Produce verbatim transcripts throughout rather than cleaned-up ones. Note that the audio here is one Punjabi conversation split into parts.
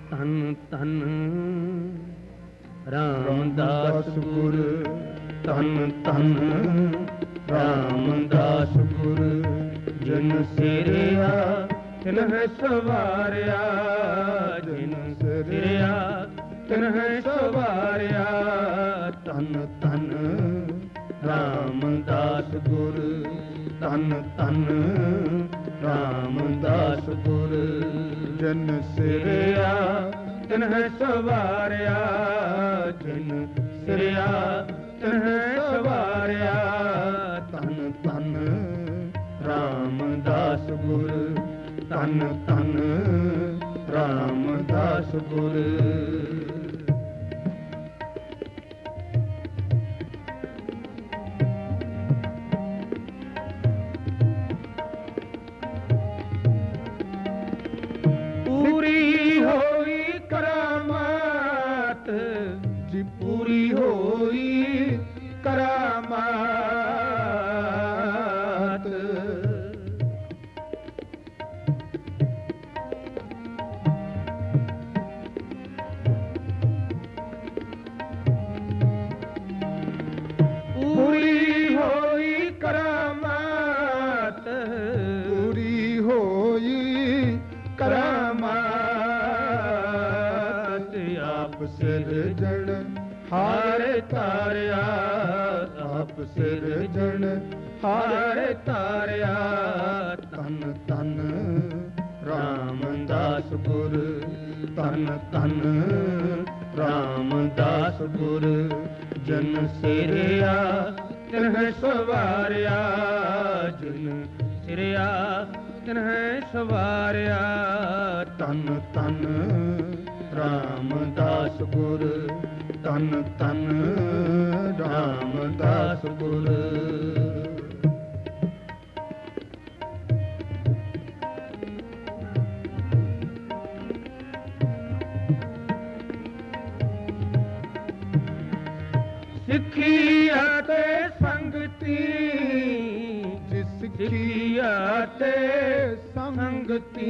ਧੰਨ ਧੰਨ ਰਾਮਦਾਸ ਗੁਰ, ਧੰਨ ਧੰਨ ਰਾਮਦਾਸ ਗੁਰ। ਜਿਨ ਸਿਰਿਆ ਤਿਨ ਹੈ ਸਵਾਰਿਆ, ਜਿਨ ਸਿਰਿਆ ਤਿਨ ਹੈ ਸਵਾਰਿਆ। ਧੰਨ ਧੰਨ ਰਾਮਦਾਸ ਗੁਰ, ਧੰਨ ਧੰਨ ਰਾਮਦਾਸ ਗੁਰ। ਜਿਨ ਸਿਰਿਆ ਤਿਨ ਹੈ ਸਵਾਰਿਆ, ਜਿਨ ਸਿਰਿਆ ਤਿਨ ਹੈ ਸਵਾਰਿਆ। ਧੰਨ ਧੰਨ ਰਾਮਦਾਸ ਗੁਰ, ਧੰਨ ਧੰਨ ਰਾਮਦਾਸ ਗੁਰ। ਪੂਰੀ ਹੋਈ ਕਰਾਮਾਤ ਜੀ, ਪੂਰੀ ਹੋਈ ਕਰਾਮਾਤ। ਪੂਰੀ ਹੋਈ ਕਰਾਮਾਤ, ਪੂਰੀ ਹੋਈ ਕਰਾਮਾਤ। ਆਪ ਸਿਰਜਣ ਹਾਰ ਤਾਰਿਆ, ਆਪ ਸਿਰਜਣ ਹਾਰ ਤਾਰਿਆ। ਧੰਨ ਧੰਨ ਰਾਮਦਾਸ ਗੁਰ, ਧੰਨ ਧੰਨ ਰਾਮਦਾਸ ਗੁਰ। ਜਿਨ ਸਿਰਿਆ ਤਿਨ ਹੈ ਸਵਾਰਿਆ, ਜਿਨ ਸਿਰਿਆ ਤਿਨ ਹੈ ਸਵਾਰਿਆ। ਧੰਨ ਧੰਨ ਰਾਮਦਾਸ ਗੁਰ, ਧੰਨ ਧੰਨ ਰਾਮਦਾਸ ਗੁਰ। ਸਿੱਖੀ ਅਤੇ ਸੰਗਤੀ, ਜਿਸ ਸਿੱਖੀ ਅਤੇ ਸੰਗਤੀ।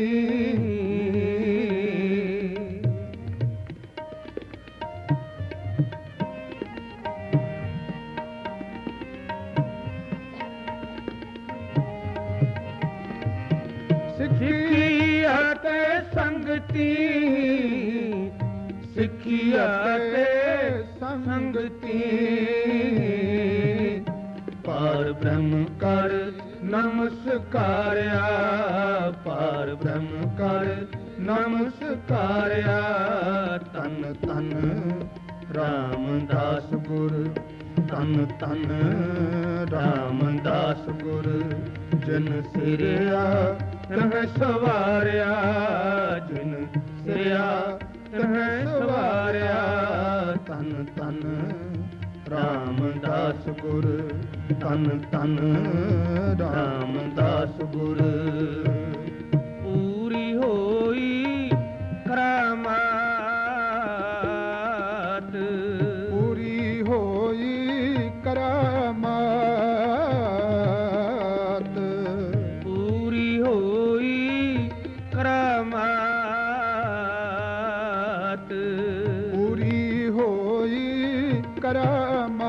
ਸਿੱਖੀ ਅਤੇ ਸੰਗਤੀ, ਸਿੱਖੀ ਅਤੇ ਸੰਗਤੀ। ਪਾਰ ਬ੍ਰਹਮ ਕਰ ਨਮਸਕਾਰਿਆ, ਪਾਰ ਬ੍ਰਹਮ ਕਰ ਨਮਸਕਾਰਿਆ। ਧੰਨ ਧੰਨ ਰਾਮਦਾਸ ਗੁਰ, ਧੰਨ ਧੰਨ ਰਾਮਦਾਸ ਗੁਰ। ਜਿਨ ਸਿਰਿਆ ਤਿਨ ਹੈ ਸਵਾਰਿਆ, ਜਿਨ ਸਿਰਿਆ ਤਿਨ ਹੈ ਸਵਾਰਿਆ। ਧੰਨ ਧੰਨ ਰਾਮਦਾਸ ਗੁਰ, ਧੰਨ ਧੰਨ ਰਾਮਦਾਸ ਗੁਰ। ਪੂਰੀ ਹੋਈ ਕਰਾਮਾਤ, ਪੂਰੀ ਹੋਈ ਕਰਾਮਾਤ। ਪੂਰੀ ਹੋਈ ਕਰਾਮਾਤ, ਪੂਰੀ ਹੋਈ ਕਰਾਮਾਤ।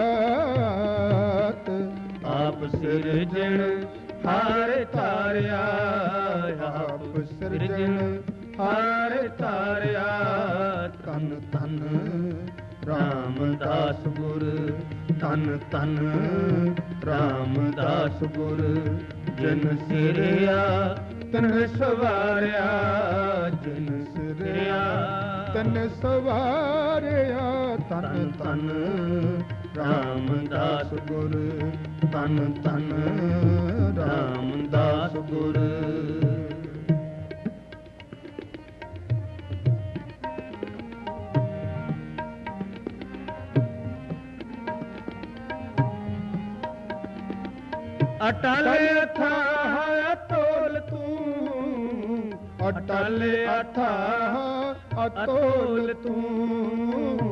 ਆਪ ਸਿਰਜਣ ਹਾਰ ਤਾਰਿਆ, ਆਪ ਸਿਰਜਣ ਹਾਰ ਤਾਰਿਆ। ਧੰਨ ਧੰਨ ਰਾਮਦਾਸ ਗੁਰ, ਧੰਨ ਧੰਨ ਰਾਮਦਾਸ ਗੁਰ। ਜਿਨ ਸਿਰਿਆ ਤਿਨ ਸਵਾਰਿਆ, ਜਿਨ ਸਿਰਿਆ ਤਿਨ ਸਵਾਰਿਆ। ਧੰਨ ਧੰਨ ਰਾਮਦਾਸ ਗੁਰ, ਧੰਨ ਧੰਨ ਰਾਮਦਾਸ ਗੁਰ। ਅਟਲ ਅਥਾਹ ਅਤੋਲ ਤੂੰ, ਅਟਲ ਅਥਾਹ ਅਤੋਲ ਤੂੰ।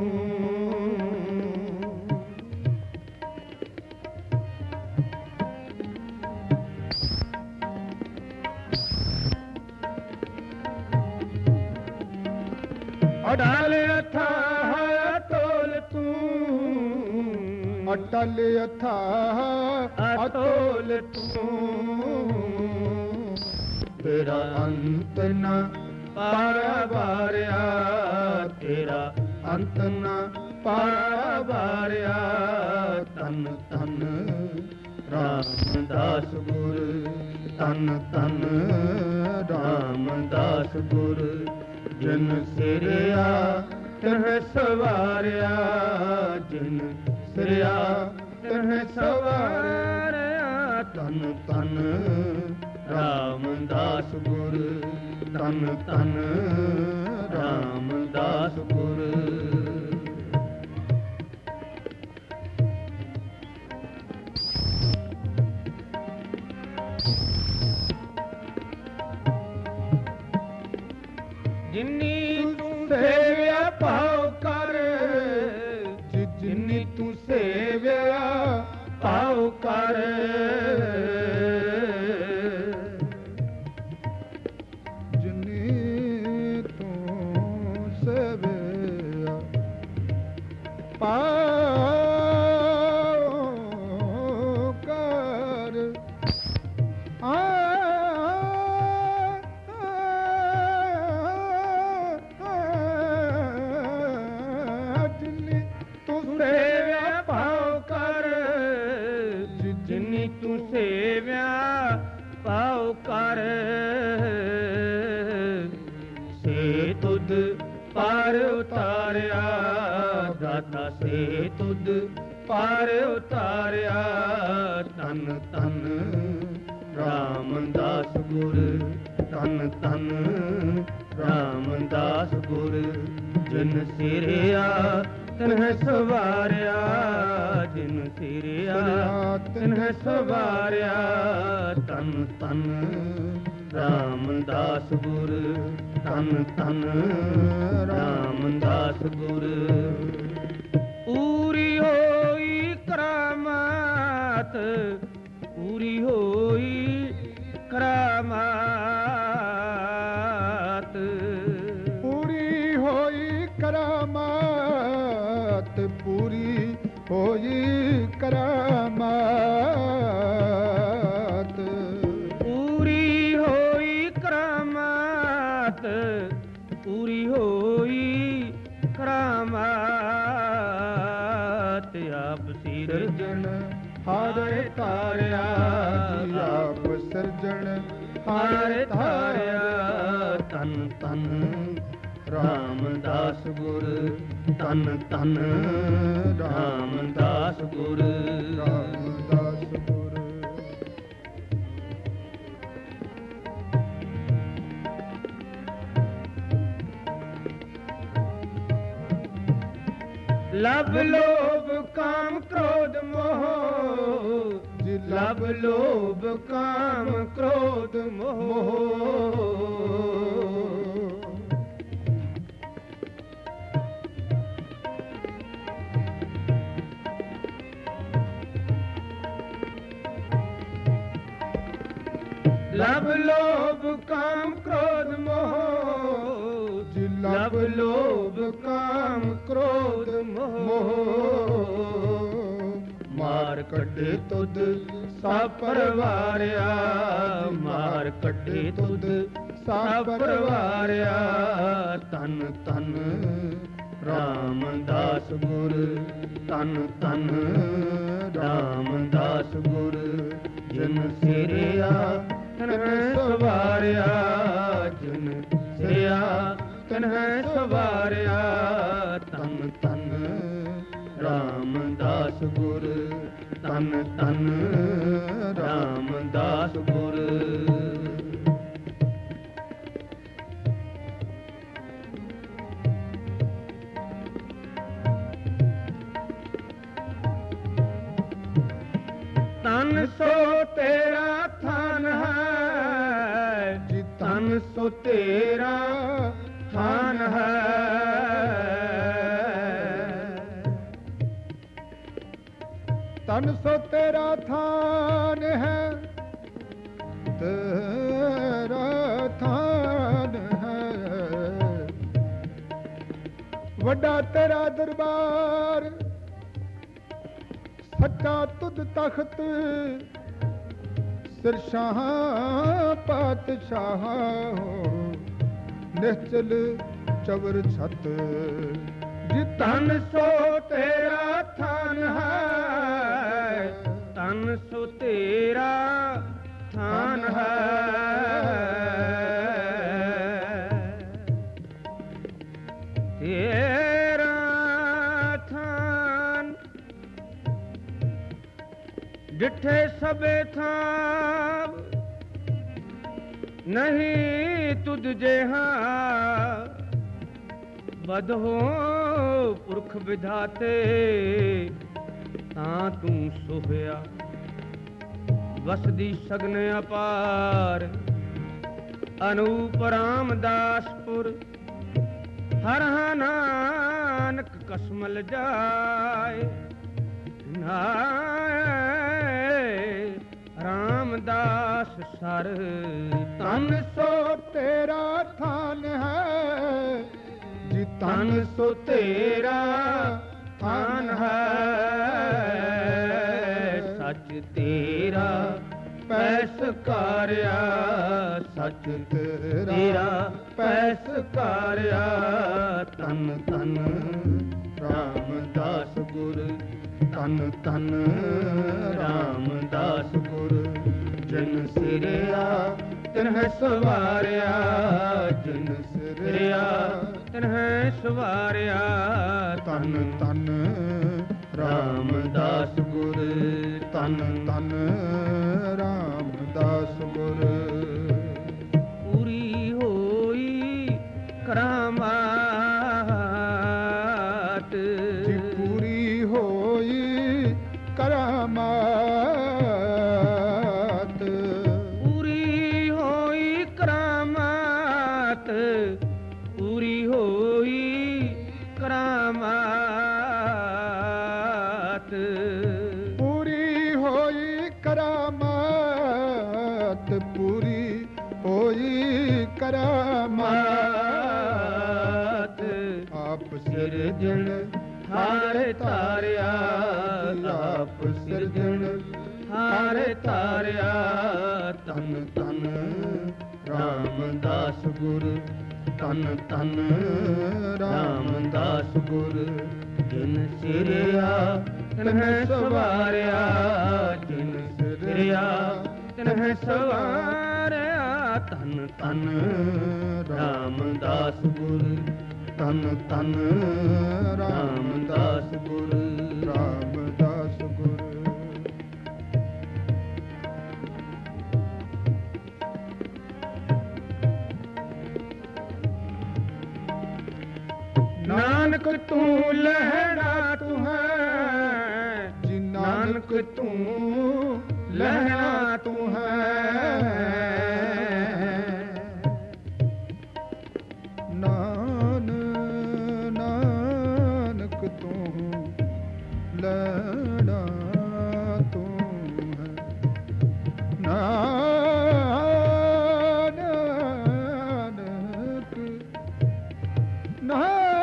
ਅਟਲ ਅਥਾਹ ਅਤੁਲ ਤੂੰ, ਅਟਲ ਅਥਾਹ ਅਤੁਲ ਤੂੰ। ਤੇਰਾ ਅੰਤ ਨ ਪਾਰਵਾਰਿਆ, ਤੇਰਾ ਅੰਤ ਨ ਪਾਰਵਾਰਿਆ। ਤਨ ਤਨ ਰਾਮਦਾਸ ਗੁਰ, ਤਨ ਤਨ ਰਾਮਦਾਸ ਗੁਰ। ਜਿਨ ਸਿਰਿਆ ਤਿਨ ਸਵਾਰਿਆ, ਜਿਨ ਸਿਰਿਆ ਤਿਨ ਸਵਾਰਿਆ। ਤਨ ਤਨ ਰਾਮਦਾਸ ਗੁਰ, ਤਨ ਤਨ ਰਾਮਦਾਸ ਗੁਰ। ਜਿਨੀ ਤੂੰ ਸੇਵਿਆ ਭਾਉ ਕਰ, ਜਿਨੀ ਤੂੰ ਸੇਵਿਆ ਭਾਉ ਕਰ। ਜਿਨੀ ਤੂੰ ਸੇਵਿਆ ਭਾਉ ਕਰ। ਆ ਤੂੰ ਸੇਵਿਆ ਭਾਉ ਕਰ। ਸੇ ਤੁਧ ਪਾਰ ਉਤਾਰਿਆ, ਦਾਤਾ ਸੇ ਤੁਧ ਪਾਰ ਉਤਾਰਿਆ। ਤਨ ਤਨ ਰਾਮਦਾਸ ਗੁਰ, ਤਨ ਤਨ ਰਾਮਦਾਸ ਗੁਰ। ਜਿਨ ਸਿਰਿਆ ਤਿਨ ਸਵਾਰਿਆ, ਜਿਨ ਸਿਰਿਆ ਤਿਨ ਸਵਾਰਿਆ। ਤਨ ਤਨ ਰਾਮਦਾਸ ਗੁਰ, ਤਨ ਤਨ ਰਾਮਦਾਸ ਗੁਰ। ਪੂਰੀ ਹੋਈ ਕਰਾਮਾਤ, ਪੂਰੀ ਹੋਈ ਕਰਾਮਾਤ। ਪੂਰੀ ਹੋਈ ਕਰਾਮਾਤ, ਪੂਰੀ ਹੋਈ ਕਰਾਮਾਤ। ਪੂਰੀ ਹੋਈ ਕਰਾਮਾਤ, ਪੂਰੀ ਹੋਈ ਕਰਾਮਾਤ। ਆਪ ਸਿਰਜਣ ਹਰ ਧਾਰਿਆ, ਆਪ ਸਿਰਜਣ ਹਰ ਧਾਰਿਆ। ਤਨ ਤਨ ਰਾਮਦਾਸ ਗੁਰ, ਤਨ ਤਨ ਰਾਮਦਾਸ ਗੁਰ। ਰਾਮਦਾਸ ਗੁਰ। ਲਭ ਲੋਭ ਕਾਮ ਕ੍ਰੋਧ ਮੋਹ, ਜੀ ਲਭ ਲੋਭ ਕਾਮ ਕ੍ਰੋਧ ਮੋਹ। ਲਭ ਲੋਭ ਕਾਮ ਕ੍ਰੋਧ ਮੋਹ, ਜੀ ਲਭ ਲੋਭ ਕਾਮ ਕ੍ਰੋਧ ਮੋਹ। ਮਾਰ ਕੱਢੇ ਤੁਧ ਸਭ ਪਰਵਾਰਿਆ, ਮਾਰ ਕੱਢੇ ਤੁਧ ਸਭ ਪਰਵਾਰਿਆ। ਤਨ ਤਨ ਰਾਮਦਾਸ ਗੁਰ, ਤਨ ਤਨ ਰਾਮਦਾਸ ਗੁਰ। ਜਿਨ ਸਿਰਿਆ ਤਿਨ ਸਵਾਰਿਆ, ਜਿਨ ਸਿਰਿਆ ਤਿਨ ਸਵਾਰਿਆ। ਤਨ ਤਨ ਰਾਮਦਾਸ ਗੁਰ, ਤਨ ਤਨ ਰਾਮਦਾਸ ਗੁਰ। ਤਨ ਸੋ ਤੇਰਾ ਥਾਨ ਹੈ, ਜੀ ਤਨ ਸੋ ਤੇਰਾ ਥਾਨ ਹੈ। ਤਨ ਸੋ ਤੇਰਾ ਥਾਨ ਹੈ, ਤੇਰਾ ਥਾਨ ਹੈ। ਵੱਡਾ ਤੇਰਾ ਦਰਬਾਰ, ਸੱਚਾ ਤੁਧ ਤਖਤ, ਸਿਰ ਸ਼ਾਹ ਪਾਤਸ਼ਾਹ, ਨਿਹਚਲ ਚਵਰ ਛਤ। ਜੀ ਧਨ ਸੋ ਤੇਰਾ ਥਾਨ ਹੈ, ਧਨ ਸੋ ਤੇਰਾ ਥਾਨ ਹੈ, ਤੇਰਾ ਥਾਨ ਡਿਠੇ ਸਭੇ ਥਾਂ, ਨਹੀਂ ਤੁਧ ਜਿਹਾ ਬਦਹੋ ਪੁਰਖ ਵਿਧਾਤੇ, ਤਾਂ ਤੂੰ ਸੋਹਿਆ ਵਸਦੀ ਸਗਨ ਅਪਾਰ। ਅਨੂਪ ਰਾਮਦਾਸਪੁਰ ਹਰਹਾ ਨਾਨਕ ਕਸਮਲ ਜਾਏ, ਨਾਏ ਰਾਮਦਾਸ ਸਰ। ਧਨ ਸੋ ਤੇਰਾ ਥਾਨ ਹੈ, ਜੀ ਧਨ ਸੋ ਤੇਰਾ ਥਾਨ ਹੈ, ਸੱਚ ਤੇਰਾ ਪੈਸ ਕਾਰਿਆ, ਸੱਚ ਤੇਰਾ ਤੇਰਾ ਪੈਸ ਕਾਰਿਆ। ਤਨ ਤਨ ਰਾਮਦਾਸ ਗੁਰ, ਤਨ ਤਨ ਰਾਮਦਾਸ ਗੁਰ। ਜਿਨ ਸਿਰਿਆ ਤਿਨਹਿ ਸਵਾਰਿਆ, ਜਿਨ ਸਿਰਿਆ ਤਿਨਹਿ ਸਵਾਰਿਆ। ਤਨ ਤਨ ਰਾਮਦਾਸ ਗੁਰ, ਤਨ ਤਨ ਰਾਮਦਾਸ ਗੁਰ। ਪੂਰੀ ਹੋਈ ਕਰਾਮਾਤ, ਜੀ ਪੂਰੀ ਹੋਈ ਕਰਾਮਾਤ, ਪੂਰੀ ਹੋਈ ਕਰਾਮਾਤ, ਪੂਰੀ ਹੋਈ ਕਰਾਮਾਤ, ਪੂਰੀ ਹੋਈ ਕਰਾਮਾਤ, ਪੂਰੀ ਹੋਈ ਕਰਾਮਾਤ। ਆਪ ਸਿਰਜਣ ਹਾਰੇ ਤਾਰਿਆ, ਆਪ ਸਿਰਜਣ ਹਾਰੇ ਤਾਰਿਆ। ਤਨ ਤਨ ਰਾਮਦਾਸ ਗੁਰ, ਤਨ ਤਨ ਰਾਮਦਾਸ ਗੁਰ। ਜਿਨ ਸਿਰਿਆ ਤਿਨਹਿ ਸਵਾਰਿਆ, ਜਿਨ ਸਿਰਿਆ ਤਿਨਹਿ ਸਵਾਰਿਆ। ਤਨ ਤਨ ਰਾਮਦਾਸ ਗੁਰ, ਤਨ ਤਨ ਰਾਮਦਾਸ ਗੁਰ, ਰਾਮਦਾਸ ਗੁਰ। ਨਾਨਕ ਤੂੰ ਲਹਿਣਾ ਤੂੰ ਹੈ, ਜੀ ਨਾਨਕ ਤੂੰ ਲਹਿਣਾ ਤੂੰ ਹੈ। ਨਾਨ ਨਾਨਕ ਤੂੰ ਲਹਿਣਾ ਤੂੰ ਹੈ, ਨਾਨਕ ਨਾ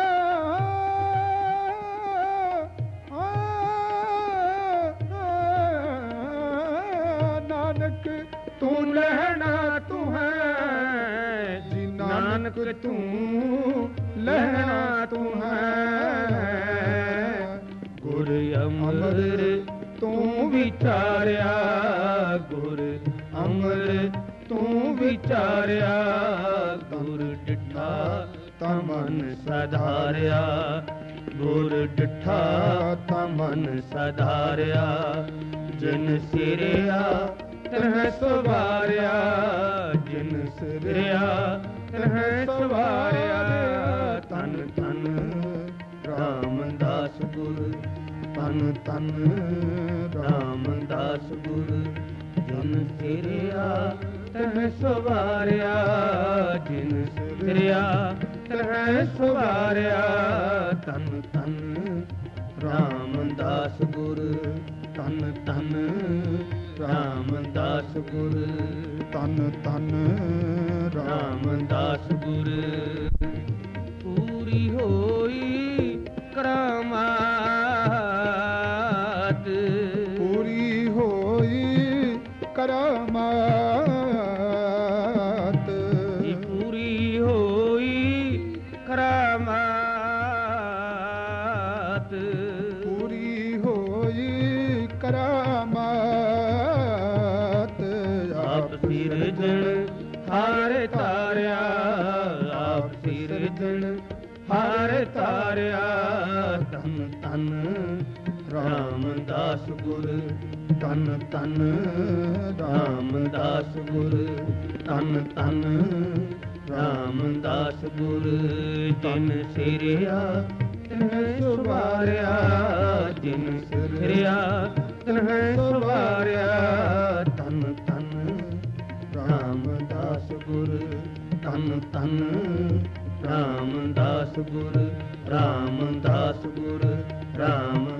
ਤੂੰ ਲਹਿਣਾ ਤੂੰ ਹੈ, ਜੀ ਨਾਨਕ ਤੂੰ ਲਹਿਣਾ ਤੂੰ ਹੈ। ਗੁਰ ਅਮਰ ਤੂੰ ਵਿਚਾਰਿਆ, ਗੁਰ ਅਮਰ ਤੂੰ ਵਿਚਾਰਿਆ। ਗੁਰ ਡਿਠਾ ਤਾਂ ਮਨ ਸਧਾਰਿਆ, ਗੁਰ ਡਿਠਾ ਤਾਂ ਮਨ ਸਧਾਰਿਆ। ਜਿਨ ਸਿਰਿਆ ਤਿਨਹਿ ਸਵਾਰਿਆ, ਜਿਨ ਸਿਰਿਆ ਤਿਨਹਿ ਸਵਾਰਿਆ। ਤਨ ਤਨ ਰਾਮਦਾਸ ਗੁਰ, ਤਨ ਤਨ ਰਾਮਦਾਸ ਗੁਰ। ਜਿਨ ਸਿਰਿਆ ਤਿਨਹਿ ਸਵਾਰਿਆ, ਜਿਨ ਸਿਰਿਆ ਤਿਨਹਿ ਸਵਾਰਿਆ। ਤਨ ਤਨ ਰਾਮਦਾਸ ਗੁਰ, ਤਨ ਤਨ ਰਾਮਦਾਸ ਗੁਰ, ਤਨ ਤਨ ਰਾਮਦਾਸ ਗੁਰ। ਪੂਰੀ ਹੋਈ ਕਰਾਮਾਤ ਪੂਰੀ ਹੋਈ ਕਰਾਮਾਤ ਜੀ ਪੂਰੀ ਹੋਈ ਕਰਾਮਾਤ ਪੂਰੀ ਹੋਈ ਕਰਾਮਾਤ ਆਪ ਸਿਰਜਣ ਹਾਰੇ ਤਾਰਿਆ ਆਪ ਸਿਰਜਣ ਹਾਰੇ ਤਾਰਿਆ ਤਨ ਤਨ ਰਾਮਦਾਸ ਗੁਰ ਤਨ ਤਨ ਰਾਮਦਾਸ ਗੁਰ ਤਨ ਤਨ ਰਾਮਦਾਸ ਗੁਰ ਜਿਨ ਸਿਰਿਆ ਤਿਨ ਸੁਵਾਰਿਆ ਜਿਨ ਸਿਰਿਆ ਤਿਨ ਸੁਵਾਰਿਆ ਤਨ ਤਨ ਰਾਮਦਾਸ ਗੁਰ ਤਨ ਤਨ ਰਾਮਦਾਸ ਗੁਰ ਰਾਮਦਾਸ ਗੁਰ ਰਾਮ